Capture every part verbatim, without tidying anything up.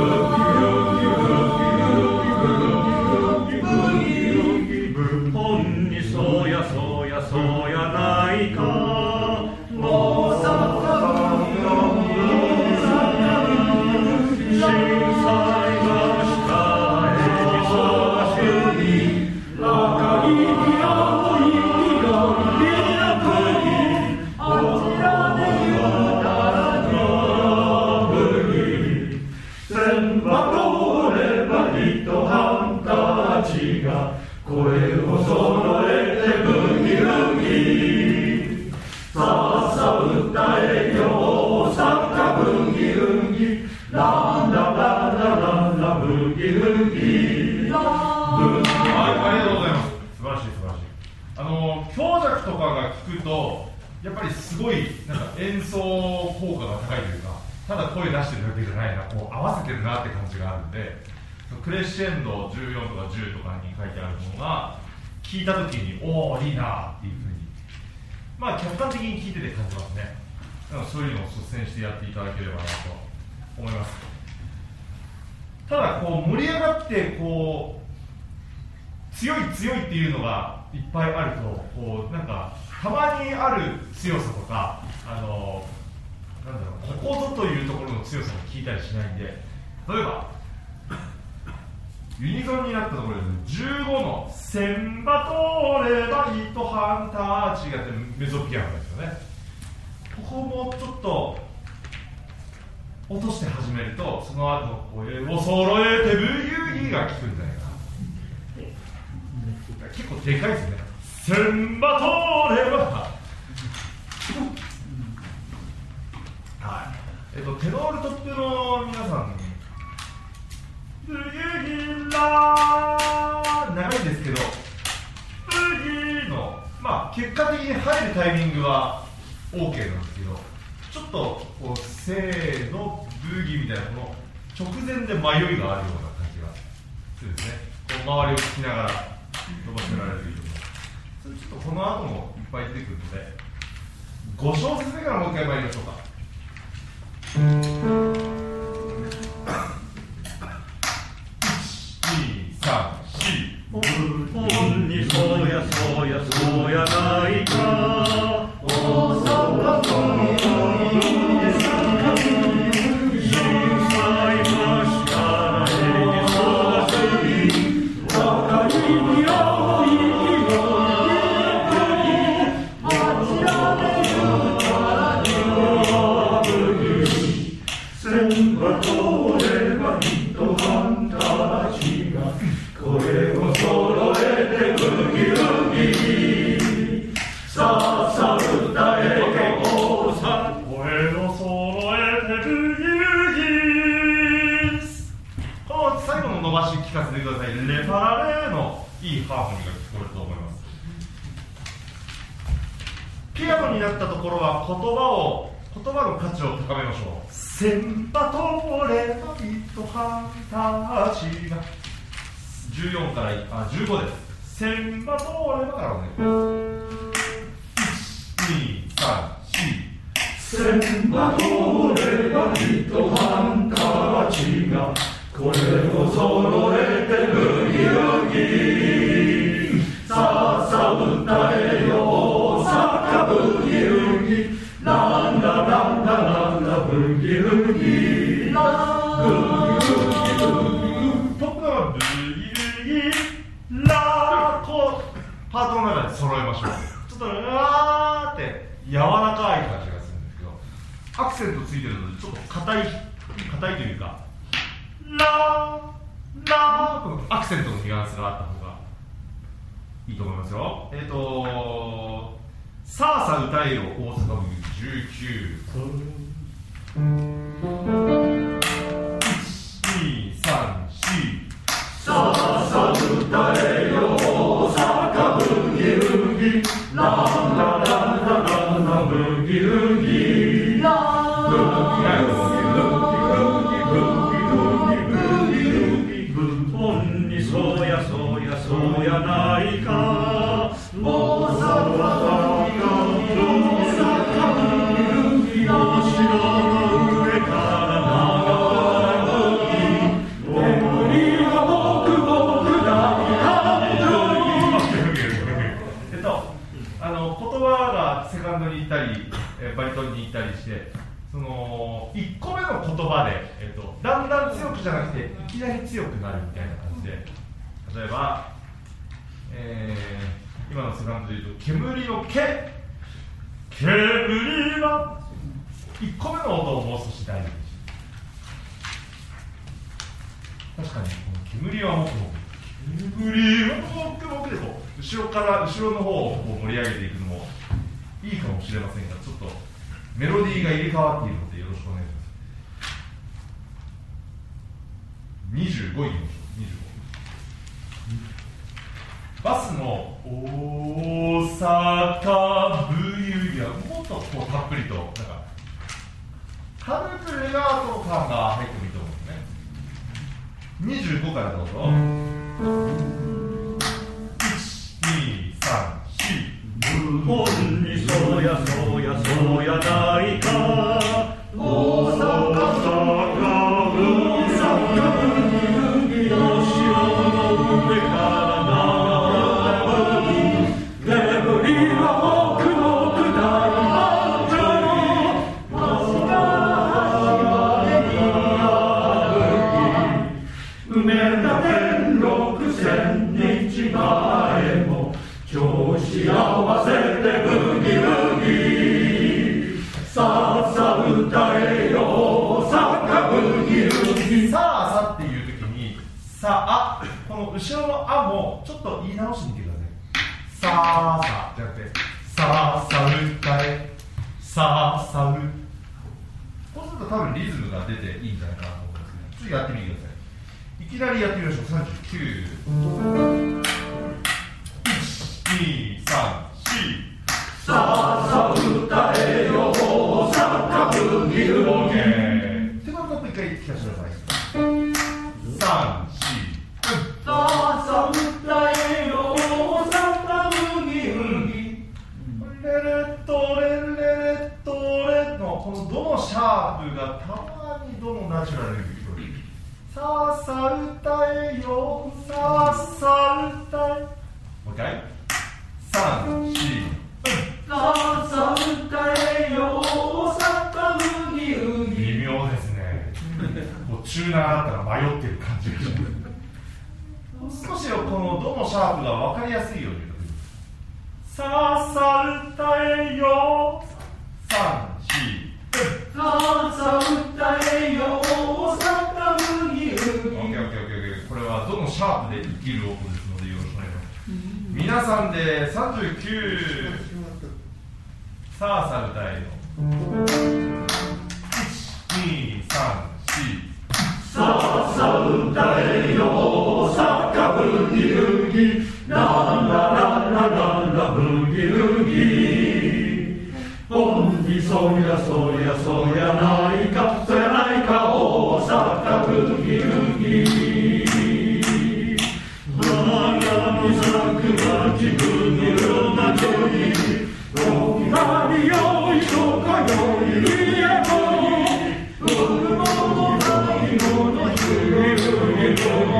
クレッシェンドじゅうよんとかじゅうとかに書いてあるものが聞いたときにおーいいなっていうふうにまあ客観的に聞いてて感じますね。だからそういうのを率先してやっていただければなと思います。ただこう盛り上がってこう強い強いっていうのがいっぱいあるとこうなんかたまにある強さとかあのなんだろうここぞというところの強さを聞いたりしないんで、例えばユニゾンになったところでじゅうごのセンバトレバイトハンターチがってメゾピアノですよね。ここもちょっと落として始めるとその後の声を揃えてブギウギが効くんじゃないかな。結構でかいですね。センバトレバはい、えっとテノールトップの皆さんブギウギラー長いんですけどブギのまあ結果的に入るタイミングは OK なんですけど、ちょっとこうせーのブギみたいなこの直前で迷いがあるような感じがするんですね。こう周りを聞きながら伸ばせられるというのそれちょっとこの後もいっぱい出てくるのでご小節目からもう一回参りましょうか。 本にそうやそうやそうやないか大阪の震災ましたえにそがすぎ若いに青い色にあちらで言うたらに千羽通れば人ハンターちが声を揃えてブギウギさあさあ歌えよさ声を揃えてブギウギこの最後の伸ばし聞かせてください。レパラレのいいハーモニーが聞こえると思います。ピアノになったところは言葉を言葉の価値を高めましょう。センバトレバイトハンターチがじゅうよんからあじゅうごです。センバトレバからお願いします。いち、に、さん、よんセンバトレバイトハンターチがこれを揃えてブギウギさあさあ歌えよ大阪ブギウギランラランラランラブギウギラブギウギトップはブギウギラーこうパートの中で揃えましょう。ちょっとうわーって柔らかい感じがするんですけどアクセントついてるのでちょっと硬い硬いというかラーラーこのアクセントのニュアンスがあった方がいいと思いますよ。えっ、ー、とさあさあ歌えよ大阪ブギじゅうきゅういち、に、さん、よんさあさあ歌えよ大阪ブギウギランラランラランラブギウギランブギウギ本にそうやそうやそうやないか大阪大阪ブギウギ後ろの上から流れるそのいっこめの言葉で、えっと、だんだん強くじゃなくていきなり強くなるみたいな感じで、例えば、えー、今のセカンドで言うと煙の毛、煙はいっこめの音をもう少し大事にし、確かにこの煙はもくもく、煙はもくもくでこう後ろから後ろの方をこう盛り上げていくのもいいかもしれませんが、ちょっとメロディーが入れ替わっているのでよろしくお願いします。にじゅうごいきましょう。にじゅうごバスの大阪ブイユリはもっとこうたっぷりとなんか軽くレガート感が入ってもいいと思うんですね。にじゅうごからどうぞ。いち、に、さん、 無本にそうやそうやそうやないか、大阪大阪海の潮の上から流れる煙はもくもく大繁盛、足が足が埋めた天六千日前も今日幸せでブギブギ、さあさあ歌えよさかブギブギ。 さあさっていう時にさあ、この後ろのあもちょっと言い直してみてください。さあさじゃなくてさあさ歌えさあさう、こうすると多分リズムが出ていいんじゃないかなと思うんですけど、次やってみてください。いきなりやってみましょう。さんじゅうきゅう、いち、に、さん、し、 さあさあ歌えよさかブギブギ。 オーケー。手のトップ一回聞かせてください。さん、し、 さあさあ歌えよさかブギブギ。 レレットレレレットレのこのドのシャープがたまにドのナチュラルに聞こえる。さあさあ歌えよさあさあ歌え、もう一回さん、し、 さあさあ歌えよさかブギブギ。 微妙ですね。こうチューナーだったら迷ってる感じがします。少しこのドのシャープが分かりやすいように言うと、さあさあ歌えよさん、し、 さあさあ歌えよさかブギブギ。 オッケーオッケーオッケーオッケー。これはどのシャープで生きる音ですのでよろしくお願いします。皆さんでさんじゅうきゅう、さあさあ歌えよいち、に、さん、し、 さあさあ歌えよさかブギブギ、ララララララブギブギ。ほんにそりゃそりゃそりゃないかそりゃないか大阪ブギブギ。花見咲く街ブギブなちょい、おきなりよいとかよいりえも、売るものないものブギブギブギ。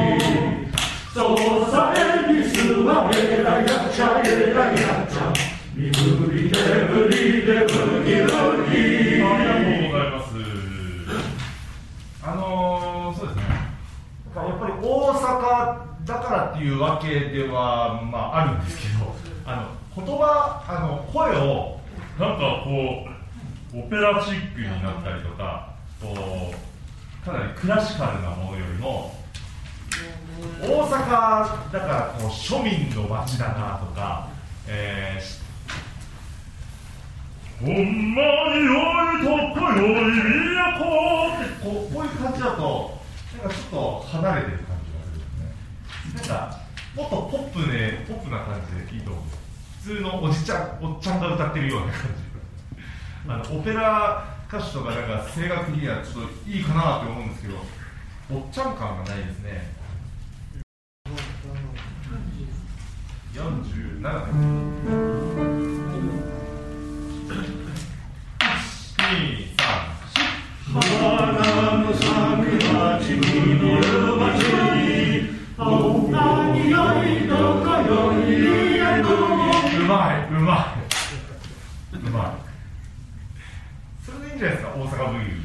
そうさえにすわえらやっちゃえらやっちゃ、身振り手振りでブギブギ。 ありがとうございます。あのー、そうですね、やっぱり大阪だからっていうわけでは、まあ、あるんですけど、あの言葉、あの声をなんかこうオペラチックになったりとか、こうかなりクラシカルなものよりも大阪だからこう庶民の街だなとか、えー、ほんまによいとこよい都ってこう、こういう感じだとなんかちょっと離れてる感じがするんですね。なんかもっとポップでポップな感じでいいと思うんです。普通のおじちゃん、おっちゃんが歌ってるような感じあのオペラ歌手とかなんか声楽的にはちょっといいかなって思うんですけど、おっちゃん感がないですね。よんじゅうななです。に、さん、 花の咲く街ブギの街に、おなによいとかよいえの。 うまい、うまい、うまい。それでいいんじゃないですか、大阪ブギ。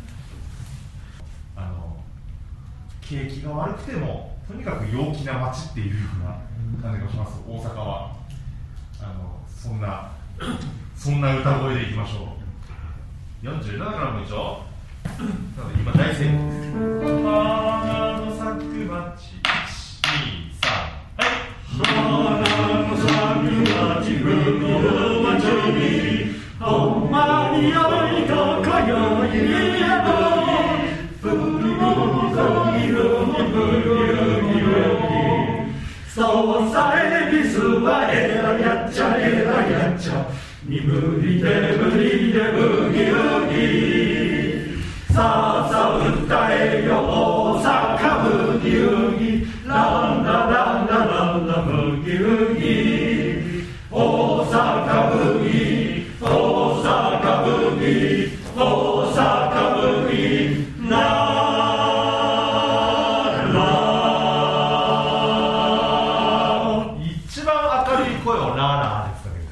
あの景気が悪くてもとにかく陽気な街っていうような感じがします。大阪はあのそんなそんな歌声でいきましょう。よんじゅうななからも一応なので今大盛況です。花の咲く街、いち、に、さん、はい。 花の咲く街、海の街にほんまに愛と今宵やろブギブギブギブギブギそうさえビスはえらやっちゃえらやっちゃ身振り手振りでブギブギさあさあ歌えよ大阪ブギブギランラランラランラブギブギ大阪ブギ大阪ブギ大阪ブギなら一番明るい声をラーラーですかね。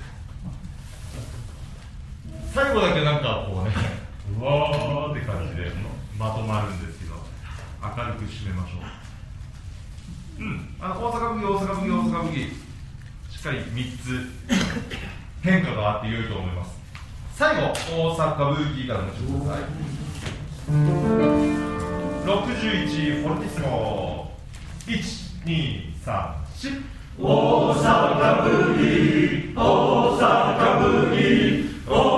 最後だけなんかこうねうわーって感じでまとまるんですけど明るく締めましょう。うんあの大阪ブギ大阪ブギ大阪ブギしっかりみっつ変化があって良いと思います。最後大阪ブギからのちょっとください。ろくじゅういちフォルティスモいち、に、さん、よん大阪ブギ大阪ブギ